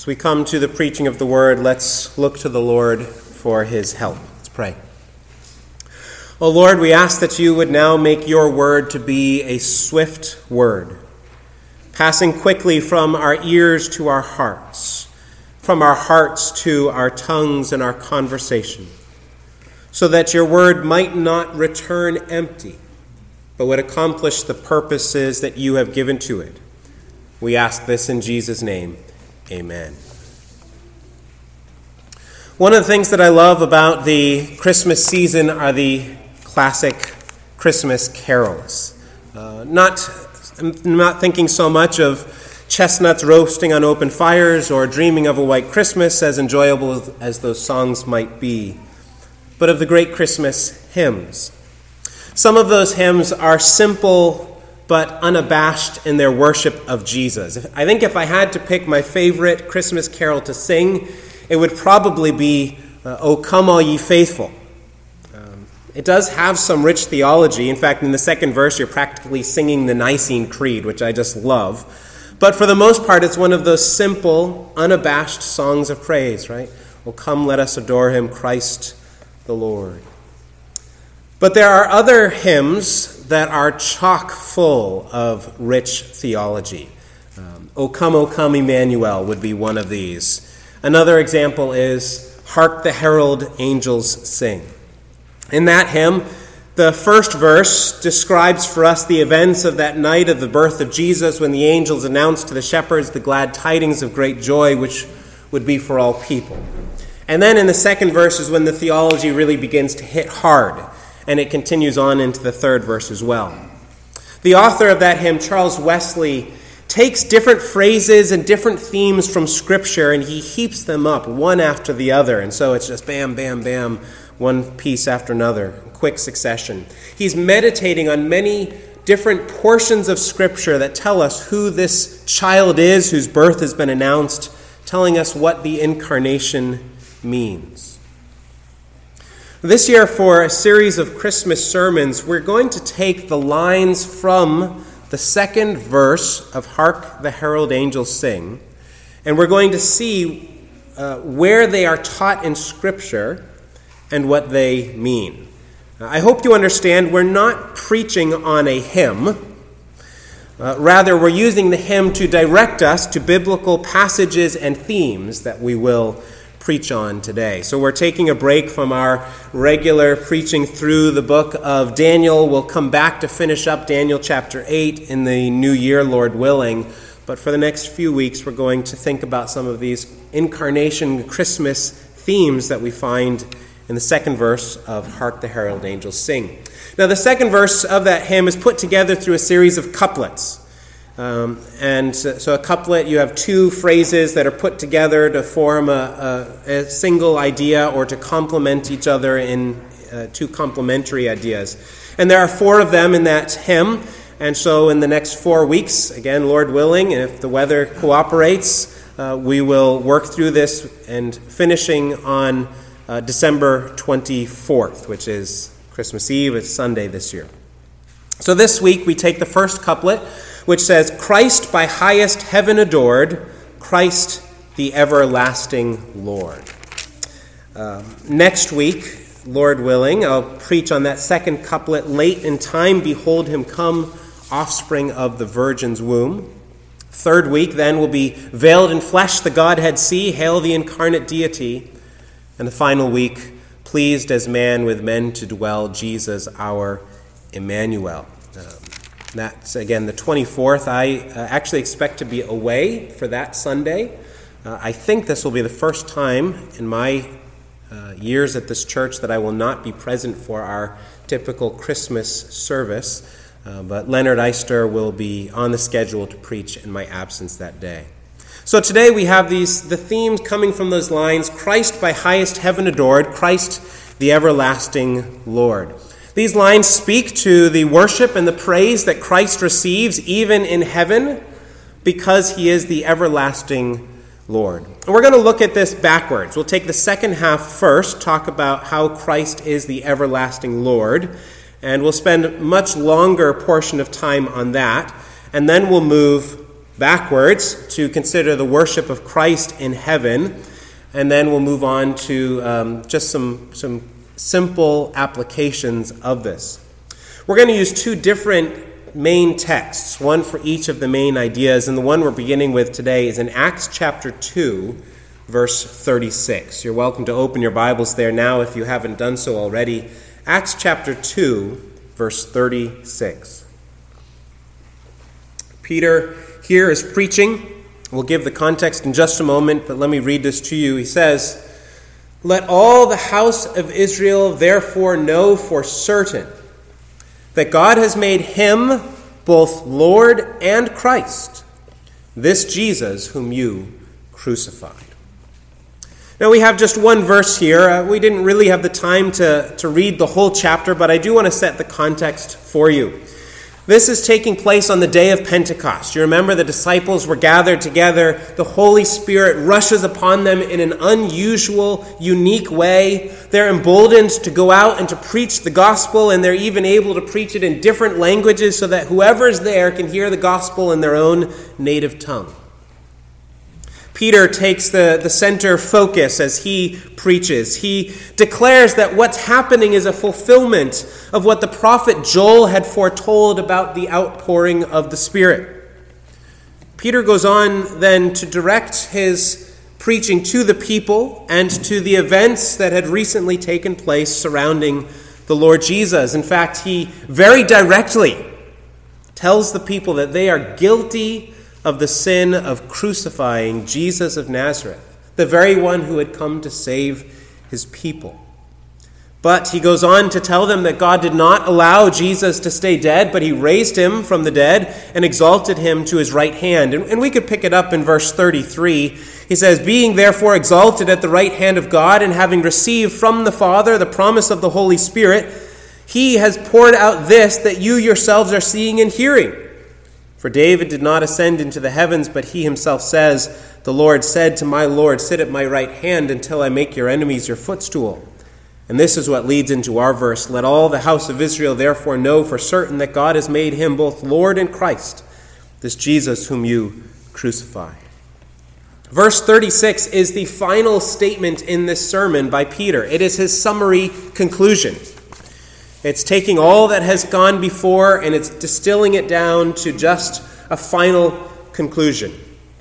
As we come to the preaching of the word, let's look to the Lord for his help. Let's pray. O Lord, we ask that you would now make your word to be a swift word, passing quickly from our ears to our hearts, from our hearts to our tongues and our conversation, so that your word might not return empty, but would accomplish the purposes that you have given to it. We ask this in Jesus' name. Amen. One of the things that I love about the Christmas season are the classic Christmas carols. I'm not thinking so much of chestnuts roasting on open fires or dreaming of a white Christmas, as enjoyable as those songs might be, but of the great Christmas hymns. Some of those hymns are simple but unabashed in their worship of Jesus. I think if I had to pick my favorite Christmas carol to sing, it would probably be O Come All Ye Faithful. It does have some rich theology. In fact, in the second verse, you're practically singing the Nicene Creed, which I just love. But for the most part, it's one of those simple, unabashed songs of praise, right? O come, let us adore him, Christ the Lord. But there are other hymns that are chock full of rich theology. O come, Emmanuel would be one of these. Another example is Hark the Herald Angels Sing. In that hymn, the first verse describes for us the events of that night of the birth of Jesus when the angels announced to the shepherds the glad tidings of great joy, which would be for all people. And then in the second verse is when the theology really begins to hit hard, and it continues on into the third verse as well. The author of that hymn, Charles Wesley, takes different phrases and different themes from Scripture, and he heaps them up one after the other. And so it's just bam, bam, bam, one piece after another, quick succession. He's meditating on many different portions of Scripture that tell us who this child is whose birth has been announced, telling us what the incarnation means. This year, for a series of Christmas sermons, we're going to take the lines from the second verse of Hark the Herald Angels Sing, and we're going to see where they are taught in Scripture and what they mean. I hope you understand we're not preaching on a hymn. Rather, we're using the hymn to direct us to biblical passages and themes that we will preach on today. So we're taking a break from our regular preaching through the book of Daniel. We'll come back to finish up Daniel chapter 8 in the new year, Lord willing. But for the next few weeks, we're going to think about some of these incarnation Christmas themes that we find in the second verse of Hark the Herald Angels Sing. Now, the second verse of that hymn is put together through a series of couplets. So a couplet, you have two phrases that are put together to form a single idea or to complement each other in two complementary ideas. And there are four of them in that hymn. And so in the next 4 weeks, again, Lord willing, and if the weather cooperates, we will work through this and finishing on December 24th, which is Christmas Eve. It's Sunday this year. So this week we take the first couplet, which says, Christ by highest heaven adored, Christ the everlasting Lord. Next week, Lord willing, I'll preach on that second couplet, late in time, behold him come, offspring of the virgin's womb. Third week, then, will be veiled in flesh, the Godhead see, hail the incarnate deity. And the final week, pleased as man with men to dwell, Jesus our Emmanuel. That's, again, the 24th. I actually expect to be away for that Sunday. I think this will be the first time in my years at this church that I will not be present for our typical Christmas service. But Leonard Eister will be on the schedule to preach in my absence that day. So today we have the themes coming from those lines, Christ by highest heaven adored, Christ the everlasting Lord. These lines speak to the worship and the praise that Christ receives even in heaven because he is the everlasting Lord. And we're going to look at this backwards. We'll take the second half first, talk about how Christ is the everlasting Lord, and we'll spend a much longer portion of time on that, and then we'll move backwards to consider the worship of Christ in heaven, and then we'll move on to just some simple applications of this. We're going to use two different main texts, one for each of the main ideas, and the one we're beginning with today is in Acts chapter 2, verse 36. You're welcome to open your Bibles there now if you haven't done so already. Acts chapter 2, verse 36. Peter here is preaching. We'll give the context in just a moment, but let me read this to you. He says, "Let all the house of Israel therefore know for certain that God has made him both Lord and Christ, this Jesus whom you crucified." Now we have just one verse here. We didn't really have the time to read the whole chapter, but I do want to set the context for you. This is taking place on the day of Pentecost. You remember the disciples were gathered together. The Holy Spirit rushes upon them in an unusual, unique way. They're emboldened to go out and to preach the gospel, and they're even able to preach it in different languages so that whoever's there can hear the gospel in their own native tongue. Peter takes the center focus as he preaches. He declares that what's happening is a fulfillment of what the prophet Joel had foretold about the outpouring of the Spirit. Peter goes on then to direct his preaching to the people and to the events that had recently taken place surrounding the Lord Jesus. In fact, he very directly tells the people that they are guilty of the sin of crucifying Jesus of Nazareth, the very one who had come to save his people. But he goes on to tell them that God did not allow Jesus to stay dead, but he raised him from the dead and exalted him to his right hand. And we could pick it up in verse 33. He says, "Being therefore exalted at the right hand of God, and having received from the Father the promise of the Holy Spirit, he has poured out this that you yourselves are seeing and hearing. For David did not ascend into the heavens, but he himself says, 'The Lord said to my Lord, sit at my right hand until I make your enemies your footstool.'" And this is what leads into our verse. "Let all the house of Israel therefore know for certain that God has made him both Lord and Christ, this Jesus whom you crucified." Verse 36 is the final statement in this sermon by Peter. It is his summary conclusion. It's taking all that has gone before and it's distilling it down to just a final conclusion.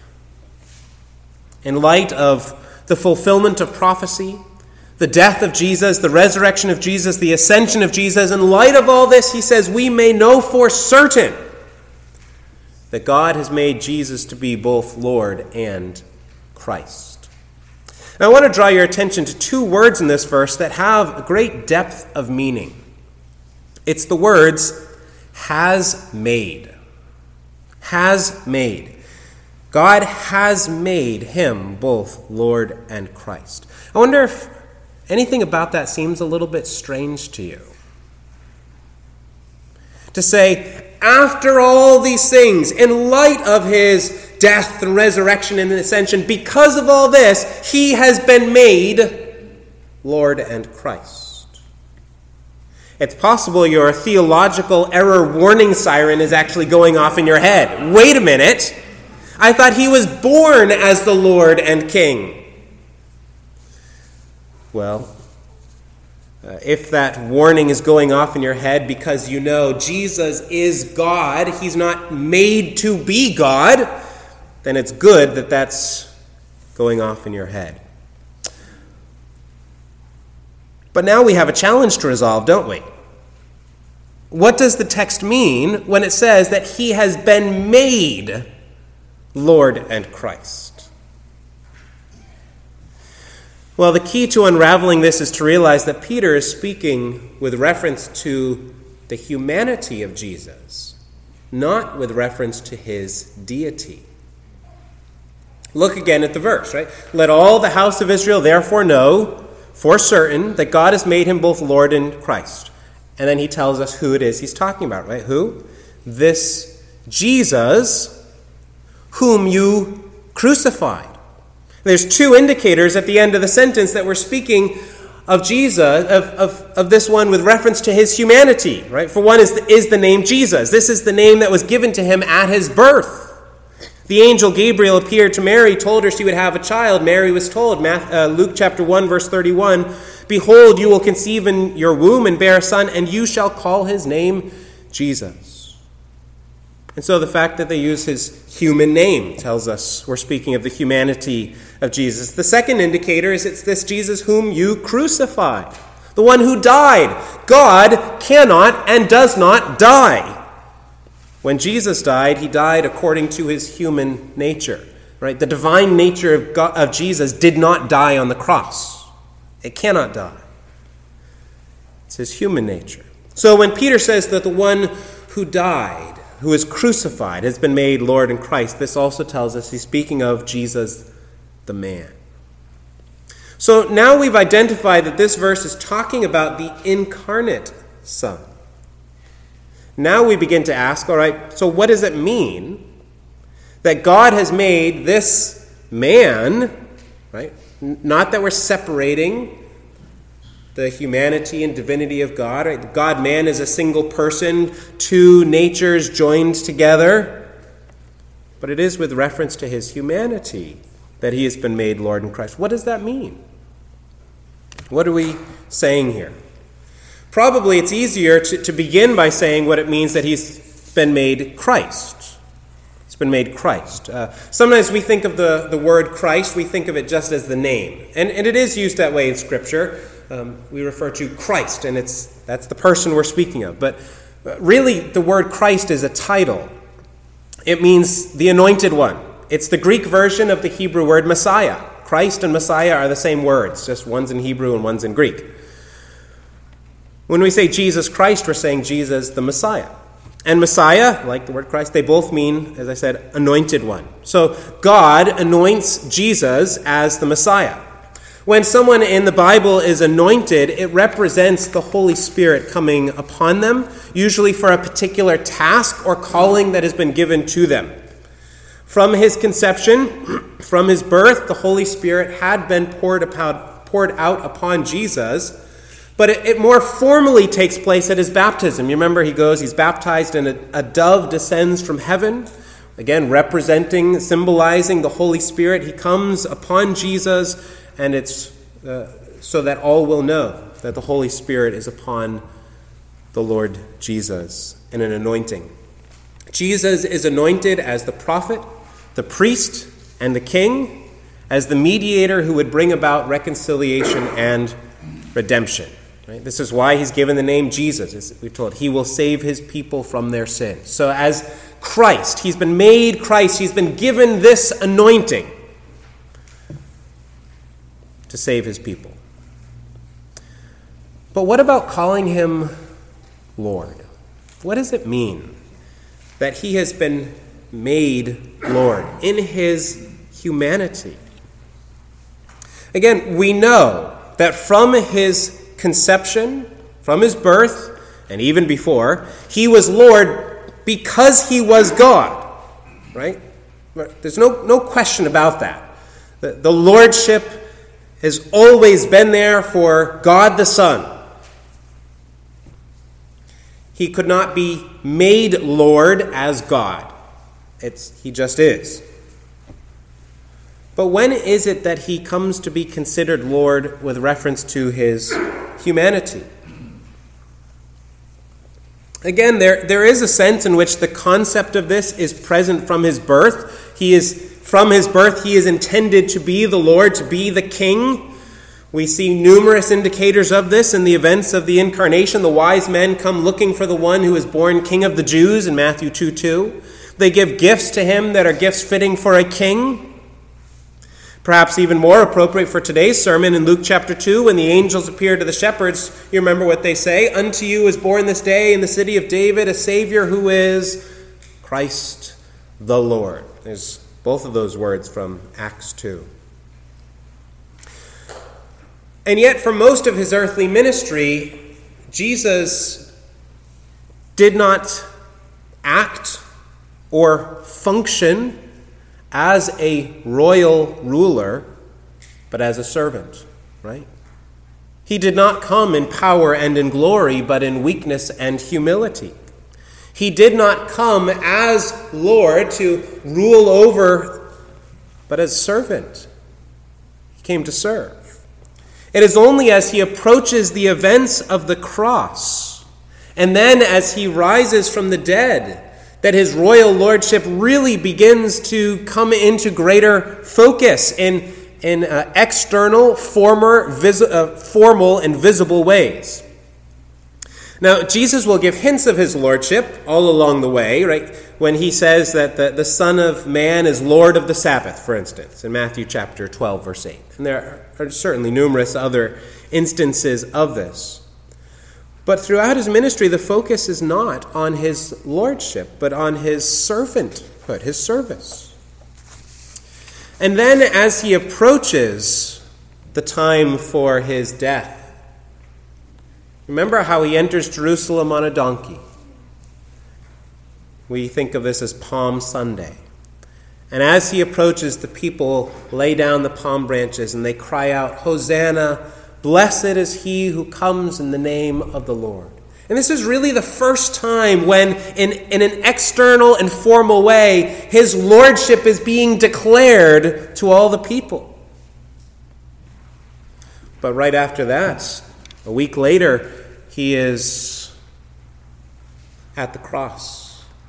In light of the fulfillment of prophecy, the death of Jesus, the resurrection of Jesus, the ascension of Jesus, in light of all this, he says, we may know for certain that God has made Jesus to be both Lord and Christ. Now, I want to draw your attention to two words in this verse that have a great depth of meaning. It's the words, has made. Has made. God has made him both Lord and Christ. I wonder if anything about that seems a little bit strange to you. To say, after all these things, in light of his death and resurrection and ascension, because of all this, he has been made Lord and Christ. It's possible your theological error warning siren is actually going off in your head. Wait a minute. I thought he was born as the Lord and King. Well, if that warning is going off in your head because you know Jesus is God, he's not made to be God, then it's good that that's going off in your head. But now we have a challenge to resolve, don't we? What does the text mean when it says that he has been made Lord and Christ? Well, the key to unraveling this is to realize that Peter is speaking with reference to the humanity of Jesus, not with reference to his deity. Look again at the verse, right? "Let all the house of Israel therefore know for certain that God has made him both Lord and Christ." And then he tells us who it is he's talking about, right? Who? This Jesus whom you crucified. There's two indicators at the end of the sentence that we're speaking of Jesus, of this one with reference to his humanity, right? For one is the name Jesus. This is the name that was given to him at his birth. The angel Gabriel appeared to Mary, told her she would have a child. Mary was told, Luke chapter 1, verse 31, "Behold, you will conceive in your womb and bear a son, and you shall call his name Jesus." And so the fact that they use his human name tells us we're speaking of the humanity of Jesus. The second indicator is it's this Jesus whom you crucified, the one who died. God cannot and does not die. When Jesus died, he died according to his human nature. Right? The divine nature of Jesus did not die on the cross. It cannot die. It's his human nature. So when Peter says that the one who died, who is crucified, has been made Lord in Christ, this also tells us he's speaking of Jesus the man. So now we've identified that this verse is talking about the incarnate Son. Now we begin to ask, all right, so what does it mean that God has made this man, right? Not that we're separating the humanity and divinity of God. Right? God-man is a single person, two natures joined together. But it is with reference to his humanity that he has been made Lord in Christ. What does that mean? What are we saying here? Probably it's easier to begin by saying what it means that he's been made Christ. He's been made Christ. Sometimes we think of the word Christ, we think of it just as the name. And it is used that way in Scripture. We refer to Christ, and that's the person we're speaking of. But really, the word Christ is a title. It means the anointed one. It's the Greek version of the Hebrew word Messiah. Christ and Messiah are the same words, just one's in Hebrew and one's in Greek. When we say Jesus Christ, we're saying Jesus the Messiah. And Messiah, like the word Christ, they both mean, as I said, anointed one. So God anoints Jesus as the Messiah. When someone in the Bible is anointed, it represents the Holy Spirit coming upon them, usually for a particular task or calling that has been given to them. From his conception, from his birth, the Holy Spirit had been poured out upon Jesus, but it more formally takes place at his baptism. You remember he's baptized and a dove descends from heaven, again representing, symbolizing the Holy Spirit. He comes upon Jesus, and it's so that all will know that the Holy Spirit is upon the Lord Jesus in an anointing. Jesus is anointed as the prophet, the priest, and the king, as the mediator who would bring about reconciliation and redemption. Right? This is why he's given the name Jesus. As we're told, he will save his people from their sins. So as Christ, he's been made Christ. He's been given this anointing to save his people. But what about calling him Lord? What does it mean that he has been made Lord in his humanity? Again, we know that from his conception, from his birth, and even before, he was Lord because he was God, right? There's no question about that. The lordship has always been there for God the Son. He could not be made Lord as God. He just is. But when is it that he comes to be considered Lord with reference to his humanity? Again, there is a sense in which the concept of this is present from his birth. From his birth, he is intended to be the Lord, to be the King. We see numerous indicators of this in the events of the incarnation. The wise men come looking for the one who is born King of the Jews in Matthew 2:2. They give gifts to him that are gifts fitting for a king. Perhaps even more appropriate for today's sermon in Luke chapter 2, when the angels appear to the shepherds, you remember what they say? "Unto you is born this day in the city of David a Savior who is Christ the Lord." There's both of those words from Acts 2. And yet, for most of his earthly ministry, Jesus did not act or function as a royal ruler, but as a servant, right? He did not come in power and in glory, but in weakness and humility. He did not come as Lord to rule over, but as servant. He came to serve. It is only as he approaches the events of the cross, and then as he rises from the dead, that his royal lordship really begins to come into greater focus in external, formal, and visible ways. Now, Jesus will give hints of his lordship all along the way, right? When he says that the Son of Man is Lord of the Sabbath, for instance, in Matthew chapter 12, verse 8. And there are certainly numerous other instances of this. But throughout his ministry, the focus is not on his lordship, but on his servanthood, his service. And then as he approaches the time for his death, remember how he enters Jerusalem on a donkey. We think of this as Palm Sunday. And as he approaches, the people lay down the palm branches and they cry out, "Hosanna, blessed is he who comes in the name of the Lord." And this is really the first time when, in an external and formal way, his lordship is being declared to all the people. But right after that, a week later, he is at the cross.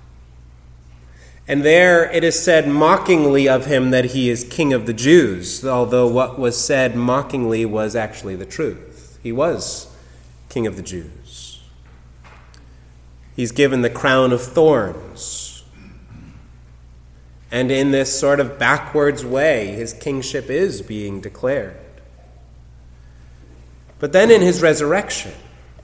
And there it is said mockingly of him that he is King of the Jews, although what was said mockingly was actually the truth. He was King of the Jews. He's given the crown of thorns. And in this sort of backwards way, his kingship is being declared. But then in his resurrection,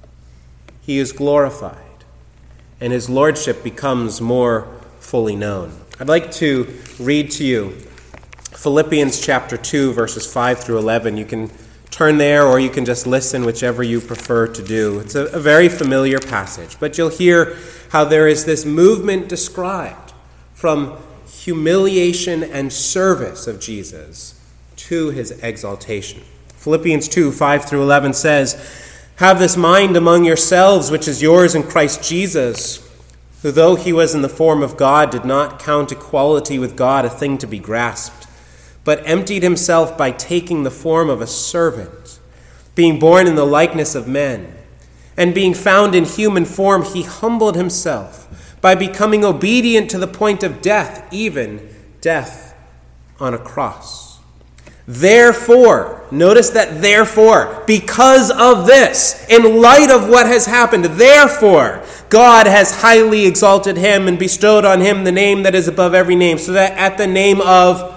he is glorified, and his lordship becomes more fully known. I'd like to read to you Philippians chapter 2, verses 5 through 11. You can turn there, or you can just listen, whichever you prefer to do. It's a very familiar passage, but you'll hear how there is this movement described from humiliation and service of Jesus to his exaltation. Philippians 2, 5 through 11 says, "Have this mind among yourselves, which is yours in Christ Jesus, who though he was in the form of God, did not count equality with God a thing to be grasped, but emptied himself by taking the form of a servant, being born in the likeness of men. And being found in human form, he humbled himself by becoming obedient to the point of death, even death on a cross. Therefore," notice that therefore, because of this, in light of what has happened, therefore, God has highly exalted him and bestowed on him the name that is above every name, so that at the name of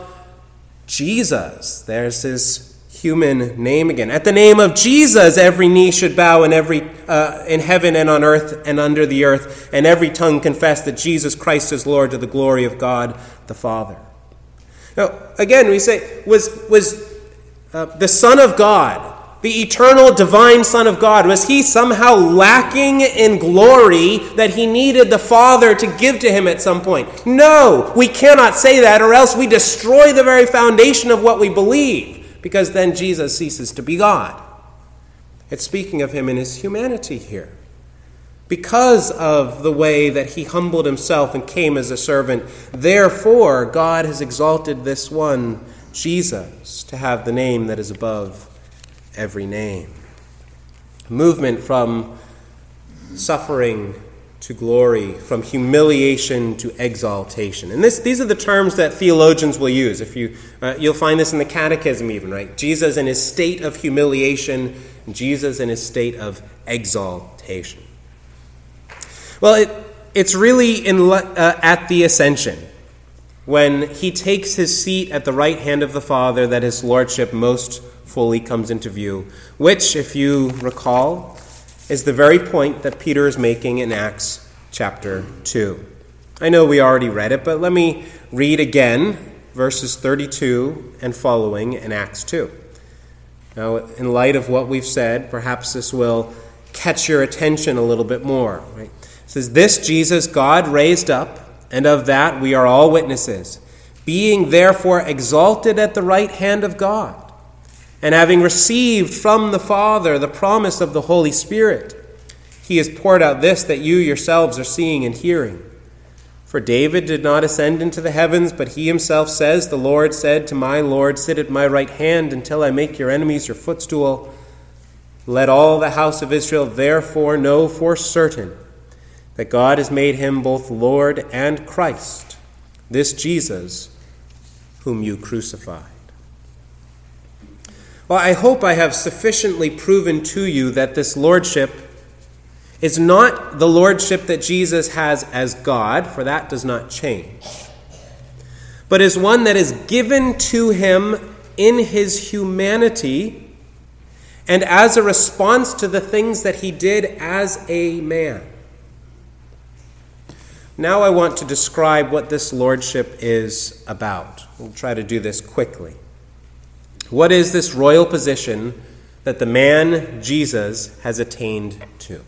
Jesus, there's his human name again, at the name of Jesus, every knee should bow in heaven and on earth and under the earth, and every tongue confess that Jesus Christ is Lord, to the glory of God the Father. Now, again, we say, was the Son of God, the eternal divine Son of God, was he somehow lacking in glory that he needed the Father to give to him at some point? No, we cannot say that, or else we destroy the very foundation of what we believe, because then Jesus ceases to be God. It's speaking of him in his humanity here. Because of the way that he humbled himself and came as a servant, therefore God has exalted this one, Jesus, to have the name that is above every name. Movement from suffering to glory, from humiliation to exaltation. And these are the terms that theologians will use. If you'll find this in the Catechism even, right? Jesus in his state of humiliation, and Jesus in his state of exaltation. Well, it's really at the ascension, when he takes his seat at the right hand of the Father, that his lordship most fully comes into view, which, if you recall, is the very point that Peter is making in Acts chapter 2. I know we already read it, but let me read again verses 32 and following in Acts 2. Now, in light of what we've said, perhaps this will catch your attention a little bit more. Right? It says, "This Jesus God raised up, and of that we are all witnesses, being therefore exalted at the right hand of God, and having received from the Father the promise of the Holy Spirit, he has poured out this that you yourselves are seeing and hearing. For David did not ascend into the heavens, but he himself says, the Lord said to my Lord, sit at my right hand until I make your enemies your footstool. Let all the house of Israel therefore know for certain that God has made him both Lord and Christ, this Jesus whom you crucified. Well, I hope I have sufficiently proven to you that this lordship is not the lordship that Jesus has as God, for that does not change, but is one that is given to him in his humanity and as a response to the things that he did as a man. Now I want to describe what this lordship is about. We'll try to do this quickly. What is this royal position that the man Jesus has attained to?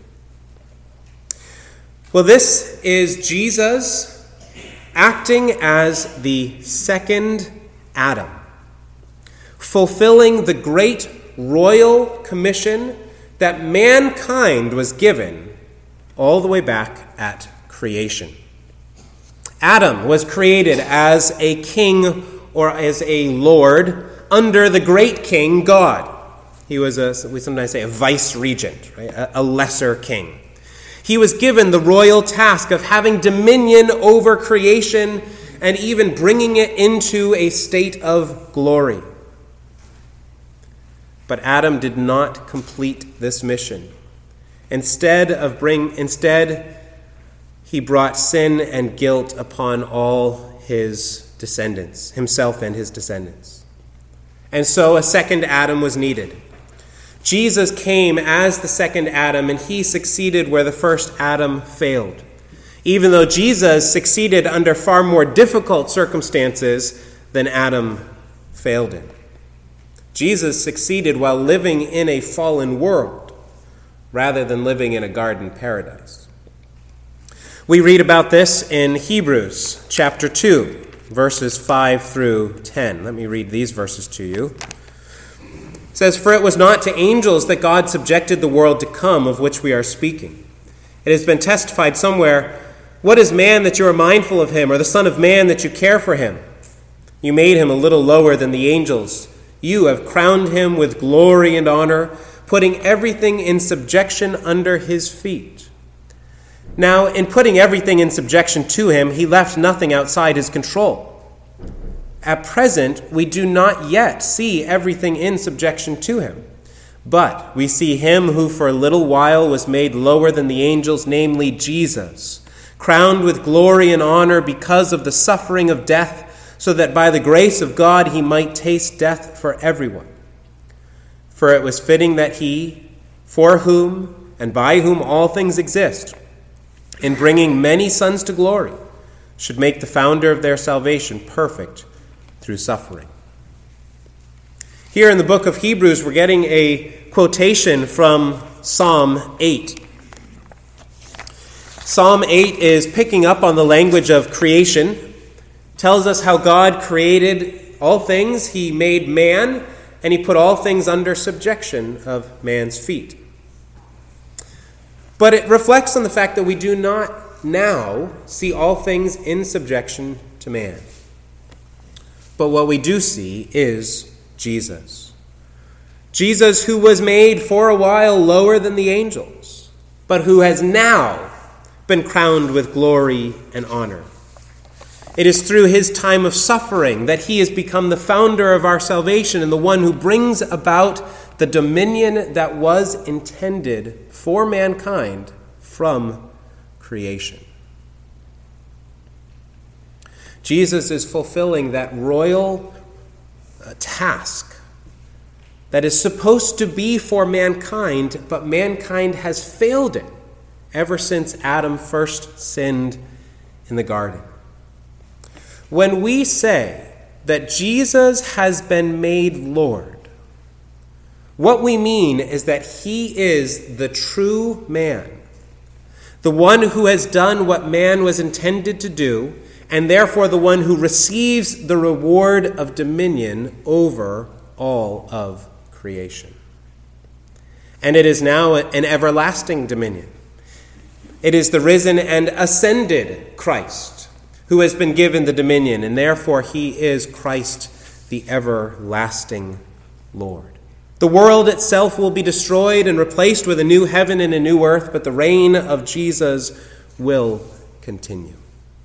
Well, this is Jesus acting as the second Adam, fulfilling the great royal commission that mankind was given all the way back at creation. Adam was created as a king or as a lord under the great king God. He was, we sometimes say, a vice-regent, right? A lesser king. He was given the royal task of having dominion over creation and even bringing it into a state of glory. But Adam did not complete this mission. Instead, he brought sin and guilt upon all his descendants, himself and his descendants. And so a second Adam was needed. Jesus came as the second Adam, and he succeeded where the first Adam failed. Even though Jesus succeeded under far more difficult circumstances than Adam failed in. Jesus succeeded while living in a fallen world rather than living in a garden paradise. We read about this in Hebrews chapter 2, verses 5 through 10. Let me read these verses to you. It says, "For it was not to angels that God subjected the world to come, of which we are speaking. It has been testified somewhere, 'What is man that you are mindful of him, or the son of man that you care for him? You made him a little lower than the angels. You have crowned him with glory and honor, putting everything in subjection under his feet.' Now, in putting everything in subjection to him, he left nothing outside his control. At present, we do not yet see everything in subjection to him. But we see him who for a little while was made lower than the angels, namely Jesus, crowned with glory and honor because of the suffering of death, so that by the grace of God he might taste death for everyone. For it was fitting that he, for whom and by whom all things exist, in bringing many sons to glory, should make the founder of their salvation perfect through suffering." Here in the book of Hebrews, we're getting a quotation from Psalm 8. Psalm 8 is picking up on the language of creation, tells us how God created all things. He made man, and he put all things under subjection of man's feet. But it reflects on the fact that we do not now see all things in subjection to man. But what we do see is Jesus. Jesus, who was made for a while lower than the angels, but who has now been crowned with glory and honor. It is through his time of suffering that he has become the founder of our salvation and the one who brings about the dominion that was intended for mankind from creation. Jesus is fulfilling that royal task that is supposed to be for mankind, but mankind has failed it ever since Adam first sinned in the garden. When we say that Jesus has been made Lord, what we mean is that he is the true man, the one who has done what man was intended to do, and therefore the one who receives the reward of dominion over all of creation. And it is now an everlasting dominion. It is the risen and ascended Christ who has been given the dominion, and therefore he is Christ, the everlasting Lord. The world itself will be destroyed and replaced with a new heaven and a new earth, but the reign of Jesus will continue.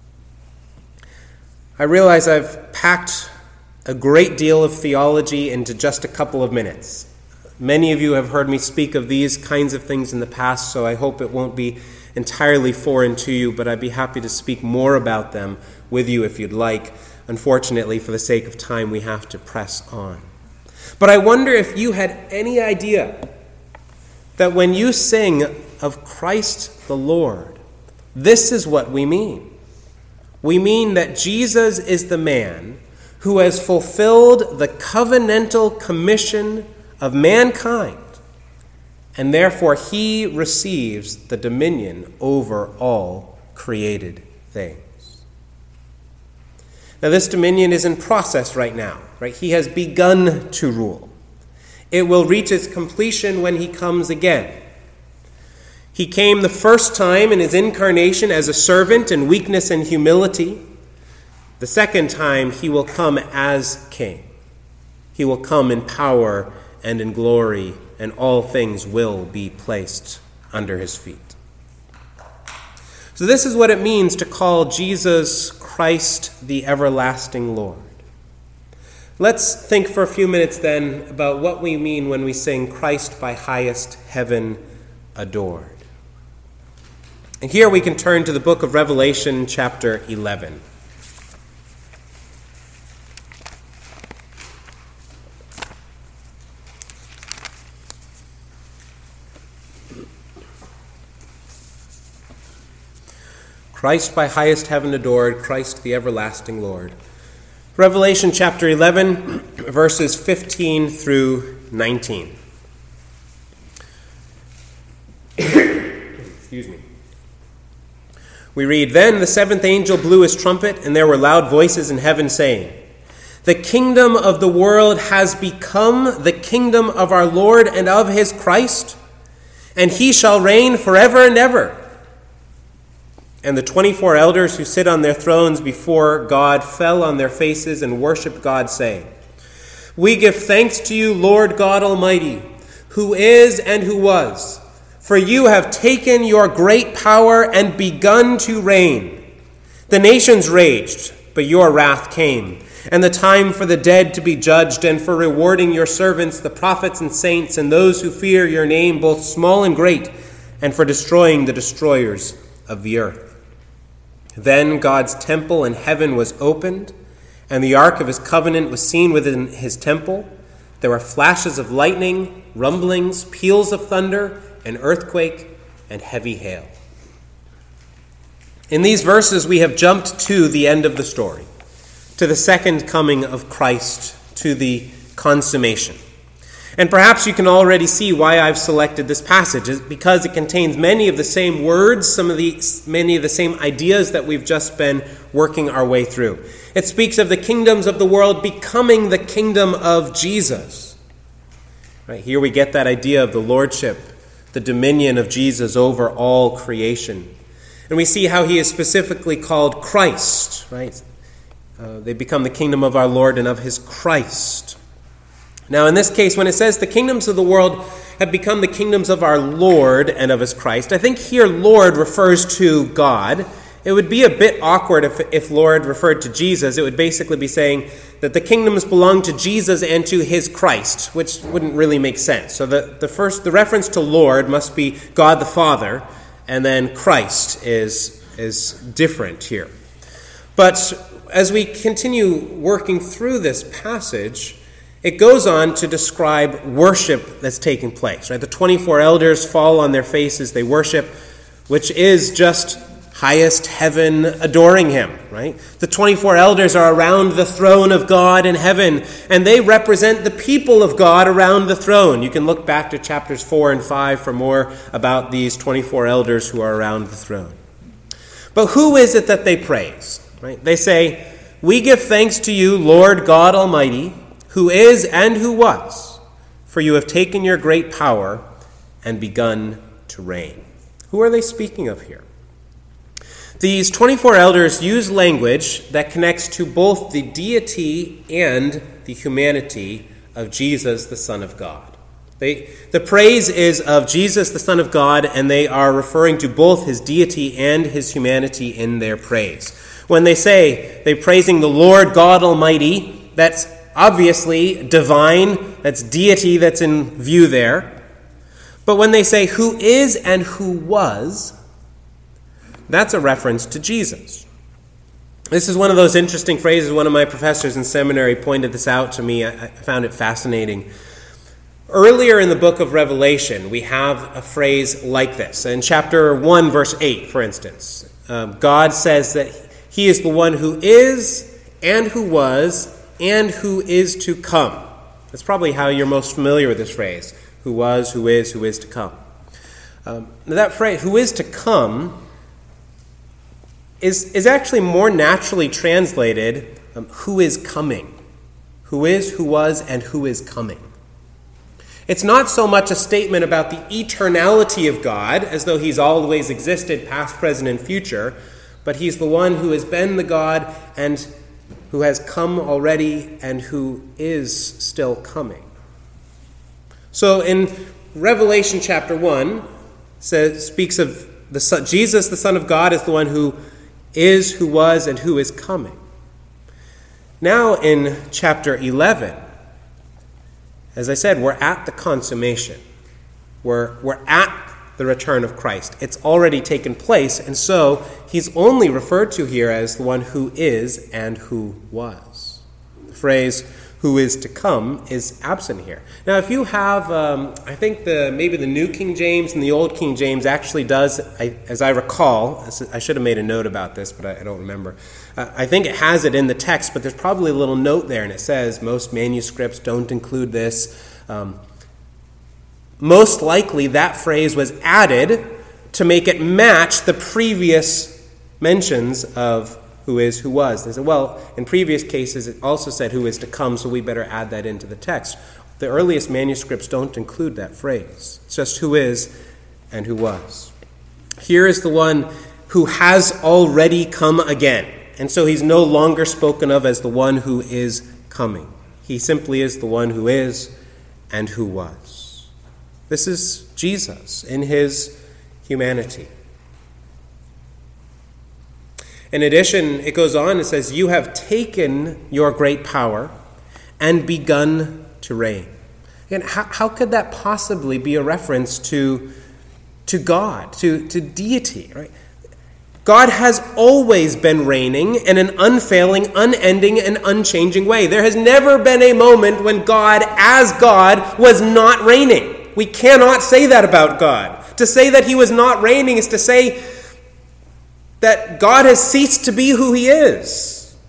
I realize I've packed a great deal of theology into just a couple of minutes. Many of you have heard me speak of these kinds of things in the past, so I hope it won't be entirely foreign to you, but I'd be happy to speak more about them with you if you'd like. Unfortunately, for the sake of time, we have to press on. But I wonder if you had any idea that when you sing of Christ the Lord, this is what we mean. We mean that Jesus is the man who has fulfilled the covenantal commission of mankind, and therefore he receives the dominion over all created things. Now, this dominion is in process right now, right? He has begun to rule. It will reach its completion when he comes again. He came the first time in his incarnation as a servant in weakness and humility. The second time, he will come as king. He will come in power and in glory, and all things will be placed under his feet. So this is what it means to call Jesus Christ the everlasting Lord. Let's think for a few minutes then about what we mean when we sing Christ by highest heaven adored. And here we can turn to the book of Revelation, chapter 11. Christ by highest heaven adored, Christ the everlasting Lord. Revelation chapter 11, verses 15 through 19. Excuse me. We read, "Then the seventh angel blew his trumpet, and there were loud voices in heaven saying, 'The kingdom of the world has become the kingdom of our Lord and of his Christ, and he shall reign forever and ever.' And the 24 elders who sit on their thrones before God fell on their faces and worshiped God, saying, 'We give thanks to you, Lord God Almighty, who is and who was. For you have taken your great power and begun to reign. The nations raged, but your wrath came, and the time for the dead to be judged, and for rewarding your servants, the prophets and saints, and those who fear your name, both small and great, and for destroying the destroyers of the earth.' Then God's temple in heaven was opened, and the ark of his covenant was seen within his temple. There were flashes of lightning, rumblings, peals of thunder, an earthquake, and heavy hail." In these verses, we have jumped to the end of the story, to the second coming of Christ, to the consummation. And perhaps you can already see why I've selected this passage. It's because it contains many of the same words, many of the same ideas that we've just been working our way through. It speaks of the kingdoms of the world becoming the kingdom of Jesus. Right, here we get that idea of the lordship, the dominion of Jesus over all creation. And we see how he is specifically called Christ, right? They become the kingdom of our Lord and of his Christ. Now, in this case, when it says the kingdoms of the world have become the kingdoms of our Lord and of his Christ, I think here Lord refers to God. It would be a bit awkward if Lord referred to Jesus. It would basically be saying that the kingdoms belong to Jesus and to his Christ, which wouldn't really make sense. So the reference to Lord must be God the Father, and then Christ is different here. But as we continue working through this passage, it goes on to describe worship that's taking place. Right? The 24 elders fall on their faces, they worship, which is just highest heaven adoring him, right? The 24 elders are around the throne of God in heaven, and they represent the people of God around the throne. You can look back to chapters 4 and 5 for more about these 24 elders who are around the throne. But who is it that they praise? Right? They say, "We give thanks to you, Lord God Almighty, who is and who was, for you have taken your great power and begun to reign." Who are they speaking of here? These 24 elders use language that connects to both the deity and the humanity of Jesus, the Son of God. The praise is of Jesus, the Son of God, and they are referring to both his deity and his humanity in their praise. When they say they're praising the Lord God Almighty, that's obviously divine, that's deity that's in view there. But when they say who is and who was, that's a reference to Jesus. This is one of those interesting phrases. One of my professors in seminary pointed this out to me. I found it fascinating. Earlier in the book of Revelation, we have a phrase like this. In chapter 1, verse 8, for instance, God says that he is the one who is and who was and who is to come. That's probably how you're most familiar with this phrase. Who was, who is to come. That phrase, who is to come, is actually more naturally translated, who is coming. Who is, who was, and who is coming. It's not so much a statement about the eternality of God, as though he's always existed, past, present, and future, but he's the one who has been the God and who has come already and who is still coming. So in Revelation chapter 1, speaks of Jesus, the Son of God, as the one who is, who was, and who is coming. Now in chapter 11, as I said, we're at the consummation. We're at the return of Christ. It's already taken place, and so he's only referred to here as the one who is and who was. The phrase, who is to come, is absent here. Now, if you have, I think maybe the New King James and the Old King James actually does, as I recall, I should have made a note about this, but I don't remember. I think it has it in the text, but there's probably a little note there, and it says most manuscripts don't include this. Most likely that phrase was added to make it match the previous mentions of who is, who was. They said, well, in previous cases it also said who is to come, so we better add that into the text. The earliest manuscripts don't include that phrase. It's just who is and who was. Here is the one who has already come again. And so he's no longer spoken of as the one who is coming. He simply is the one who is and who was. This is Jesus in his humanity. In addition, it goes on, it says, you have taken your great power and begun to reign. Again, how could that possibly be a reference to God, to deity, right? God has always been reigning in an unfailing, unending, and unchanging way. There has never been a moment when God, as God, was not reigning. We cannot say that about God. To say that he was not reigning is to say that God has ceased to be who he is.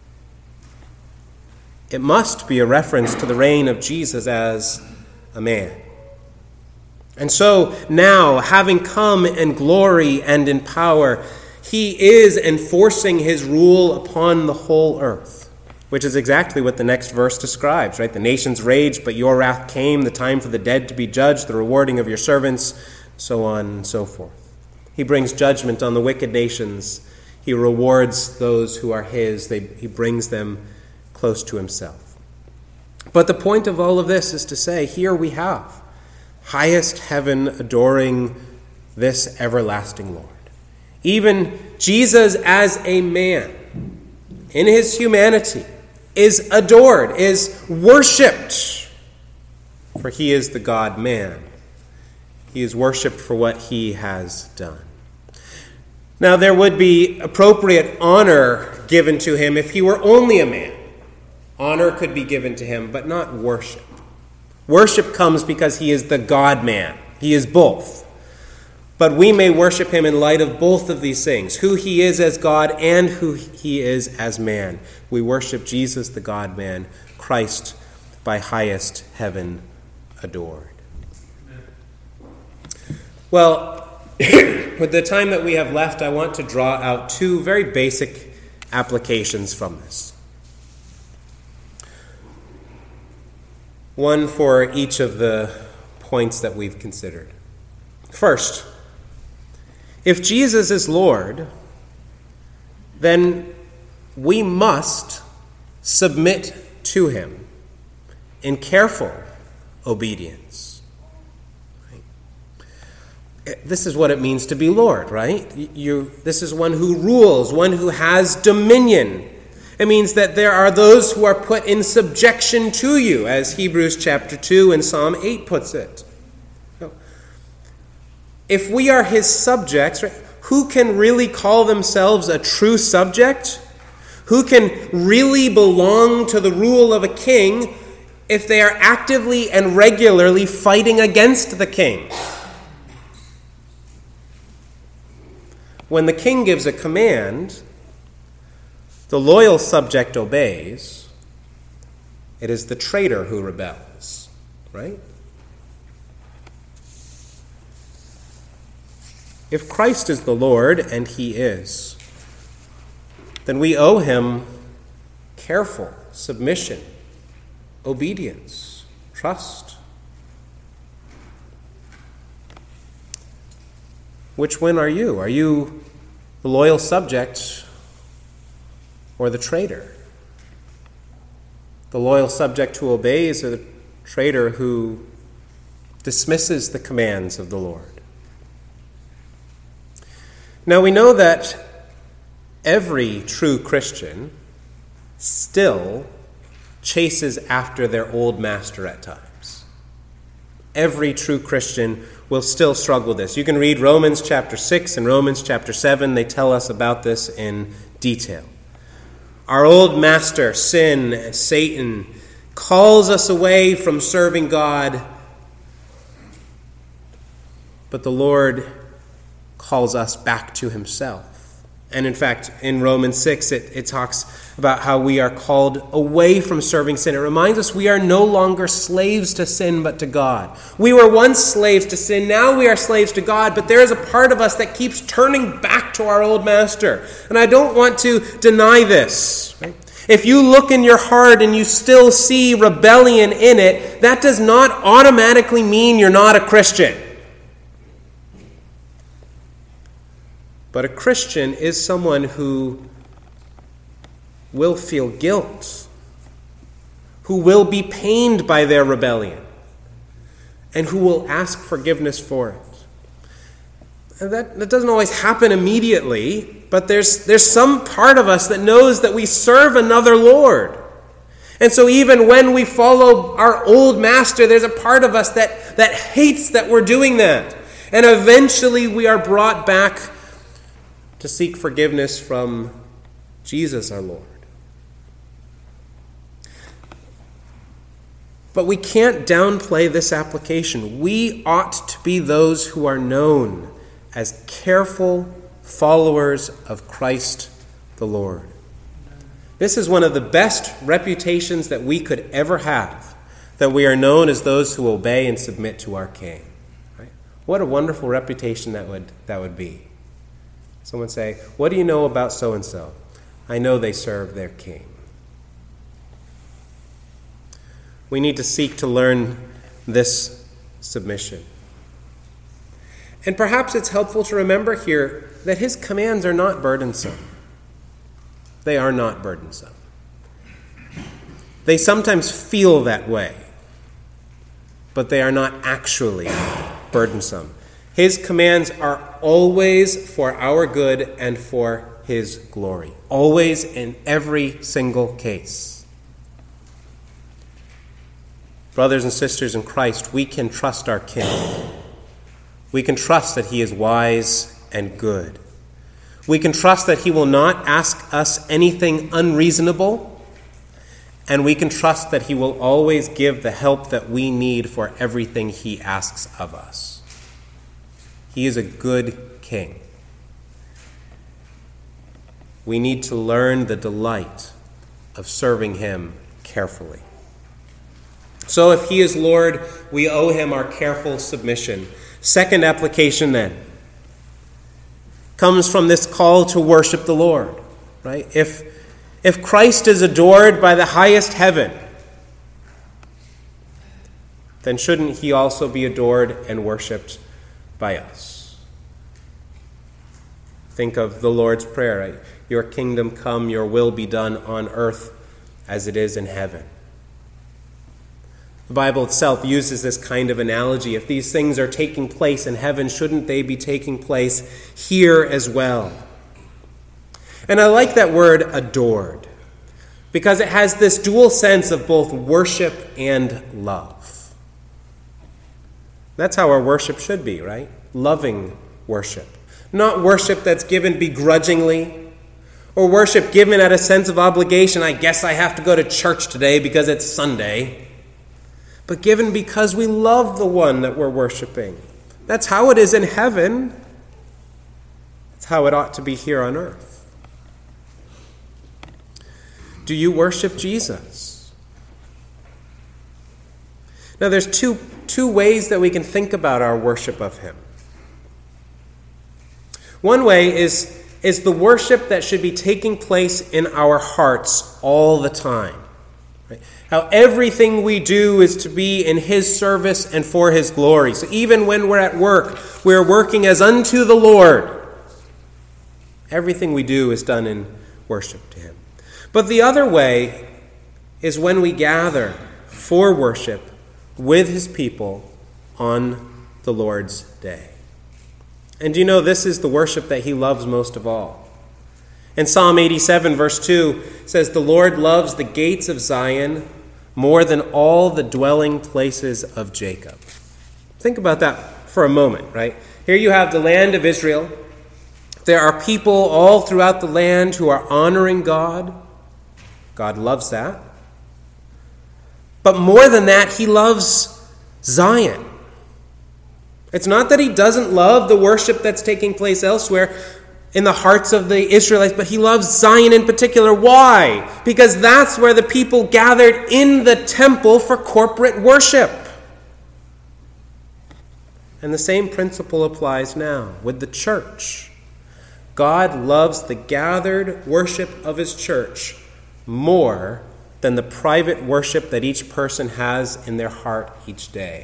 It must be a reference to the reign of Jesus as a man. And so now, having come in glory and in power, he is enforcing his rule upon the whole earth, which is exactly what the next verse describes, right? The nations raged, but your wrath came, the time for the dead to be judged, the rewarding of your servants, so on and so forth. He brings judgment on the wicked nations. He rewards those who are his. He brings them close to himself. But the point of all of this is to say, here we have highest heaven adoring this everlasting Lord. Even Jesus as a man, in his humanity, is adored, is worshipped, for he is the God-man. He is worshipped for what he has done. Now, there would be appropriate honor given to him if he were only a man. Honor could be given to him, but not worship. Worship comes because he is the God-man. He is both. But we may worship him in light of both of these things, who he is as God and who he is as man. We worship Jesus, the God-man, Christ by highest heaven adored. Well, with the time that we have left, I want to draw out two very basic applications from this. One for each of the points that we've considered. First, if Jesus is Lord, then we must submit to him in careful obedience. Right? This is what it means to be Lord, right? This is one who rules, one who has dominion. It means that there are those who are put in subjection to you, as Hebrews chapter 2 and Psalm 8 puts it. If we are his subjects, right, who can really call themselves a true subject? Who can really belong to the rule of a king if they are actively and regularly fighting against the king? When the king gives a command, the loyal subject obeys. It is the traitor who rebels, right? If Christ is the Lord, and he is, then we owe him careful submission, obedience, trust. Which one are you? Are you the loyal subject or the traitor? The loyal subject who obeys, or the traitor who dismisses the commands of the Lord? Now we know that every true Christian still chases after their old master at times. Every true Christian will still struggle with this. You can read Romans chapter 6 and Romans chapter 7. They tell us about this in detail. Our old master, sin, Satan, calls us away from serving God, but the Lord calls us back to himself. And in fact, in Romans 6, it talks about how we are called away from serving sin. It reminds us we are no longer slaves to sin, but to God. We were once slaves to sin, now we are slaves to God, but there is a part of us that keeps turning back to our old master. And I don't want to deny this. Right? If you look in your heart and you still see rebellion in it, that does not automatically mean you're not a Christian. But a Christian is someone who will feel guilt, who will be pained by their rebellion, and who will ask forgiveness for it. And that doesn't always happen immediately, but there's some part of us that knows that we serve another Lord. And so even when we follow our old master, there's a part of us that hates that we're doing that. And eventually we are brought back to seek forgiveness from Jesus our Lord. But we can't downplay this application. We ought to be those who are known as careful followers of Christ the Lord. This is one of the best reputations that we could ever have, that we are known as those who obey and submit to our King. Right? What a wonderful reputation that would be. Someone say, "What do you know about so-and-so?" "I know they serve their king." We need to seek to learn this submission. And perhaps it's helpful to remember here that his commands are not burdensome. They are not burdensome. They sometimes feel that way, but they are not actually burdensome. His commands are always for our good and for his glory. Always, in every single case. Brothers and sisters in Christ, we can trust our King. We can trust that he is wise and good. We can trust that he will not ask us anything unreasonable. And we can trust that he will always give the help that we need for everything he asks of us. He is a good king. We need to learn the delight of serving him carefully. So if he is Lord, we owe him our careful submission. Second application then comes from this call to worship the Lord. Right? If Christ is adored by the highest heaven, then shouldn't he also be adored and worshipped by us? Think of the Lord's Prayer, right? Your kingdom come, your will be done on earth as it is in heaven. The Bible itself uses this kind of analogy. If these things are taking place in heaven, shouldn't they be taking place here as well? And I like that word adored, because it has this dual sense of both worship and love. That's how our worship should be, right? Loving worship. Not worship that's given begrudgingly, or worship given out of a sense of obligation. I guess I have to go to church today because it's Sunday. But given because we love the one that we're worshiping. That's how it is in heaven. That's how it ought to be here on earth. Do you worship Jesus? Now there's two ways that we can think about our worship of him. One way is the worship that should be taking place in our hearts all the time. Right? How everything we do is to be in his service and for his glory. So even when we're at work, we're working as unto the Lord. Everything we do is done in worship to him. But the other way is when we gather for worship with his people on the Lord's day. And you know, this is the worship that he loves most of all. In Psalm 87, verse 2, says, "The Lord loves the gates of Zion more than all the dwelling places of Jacob." Think about that for a moment, right? Here you have the land of Israel. There are people all throughout the land who are honoring God. God loves that. But more than that, he loves Zion. It's not that he doesn't love the worship that's taking place elsewhere in the hearts of the Israelites, but he loves Zion in particular. Why? Because that's where the people gathered in the temple for corporate worship. And the same principle applies now with the church. God loves the gathered worship of his church more than the private worship that each person has in their heart each day.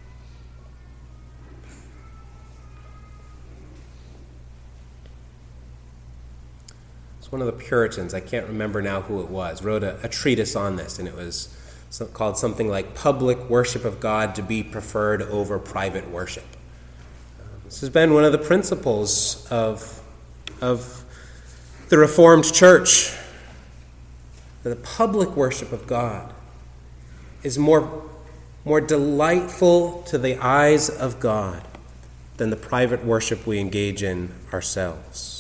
One of the Puritans, I can't remember now who it was, wrote a treatise on this, and it was called something like Public Worship of God to be Preferred Over Private Worship. This has been one of the principles of the Reformed Church, that the public worship of God is more delightful to the eyes of God than the private worship we engage in ourselves.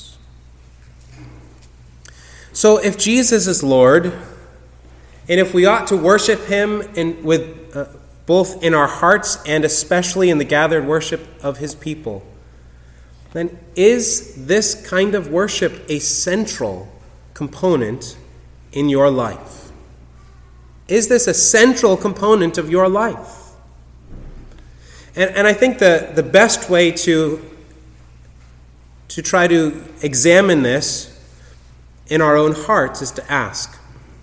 So if Jesus is Lord, and if we ought to worship him both in our hearts and especially in the gathered worship of his people, then is this kind of worship a central component in your life? Is this a central component of your life? And I think the best way to try to examine this in our own hearts is to ask,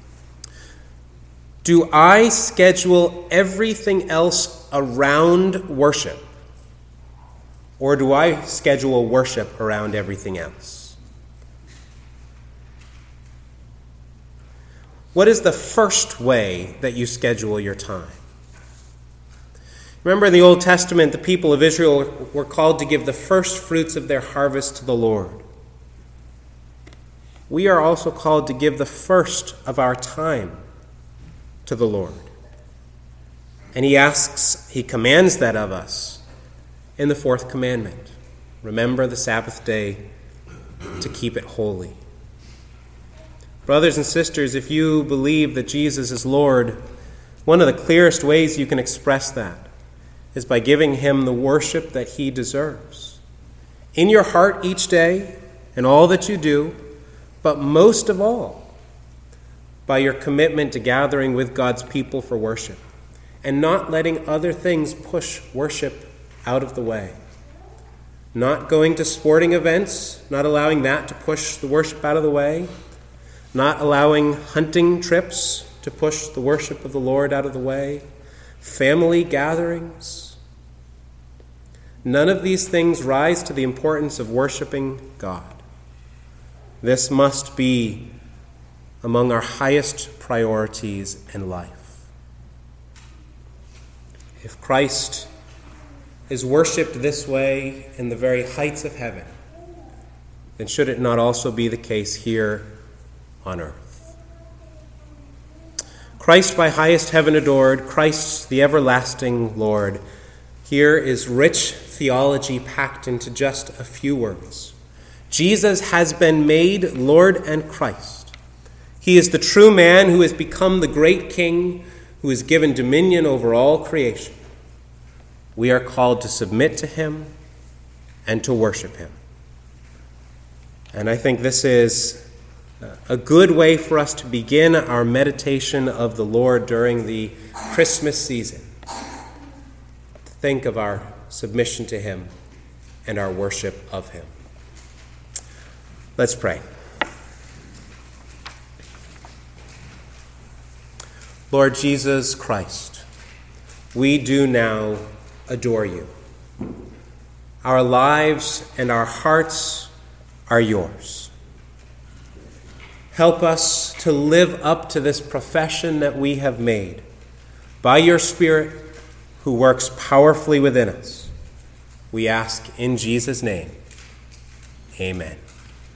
do I schedule everything else around worship? Or do I schedule worship around everything else? What is the first way that you schedule your time? Remember in the Old Testament, the people of Israel were called to give the first fruits of their harvest to the Lord. We are also called to give the first of our time to the Lord. And he commands that of us in the fourth commandment. Remember the Sabbath day to keep it holy. Brothers and sisters, if you believe that Jesus is Lord, one of the clearest ways you can express that is by giving him the worship that he deserves. In your heart each day, in all that you do, but most of all, by your commitment to gathering with God's people for worship and not letting other things push worship out of the way. Not going to sporting events, not allowing that to push the worship out of the way, not allowing hunting trips to push the worship of the Lord out of the way, family gatherings. None of these things rise to the importance of worshiping God. This must be among our highest priorities in life. If Christ is worshipped this way in the very heights of heaven, then should it not also be the case here on earth? Christ by highest heaven adored, Christ the everlasting Lord. Here is rich theology packed into just a few words. Jesus has been made Lord and Christ. He is the true man who has become the great King who is given dominion over all creation. We are called to submit to him and to worship him. And I think this is a good way for us to begin our meditation of the Lord during the Christmas season. To think of our submission to him and our worship of him. Let's pray. Lord Jesus Christ, we do now adore you. Our lives and our hearts are yours. Help us to live up to this profession that we have made by your Spirit who works powerfully within us. We ask in Jesus' name, amen.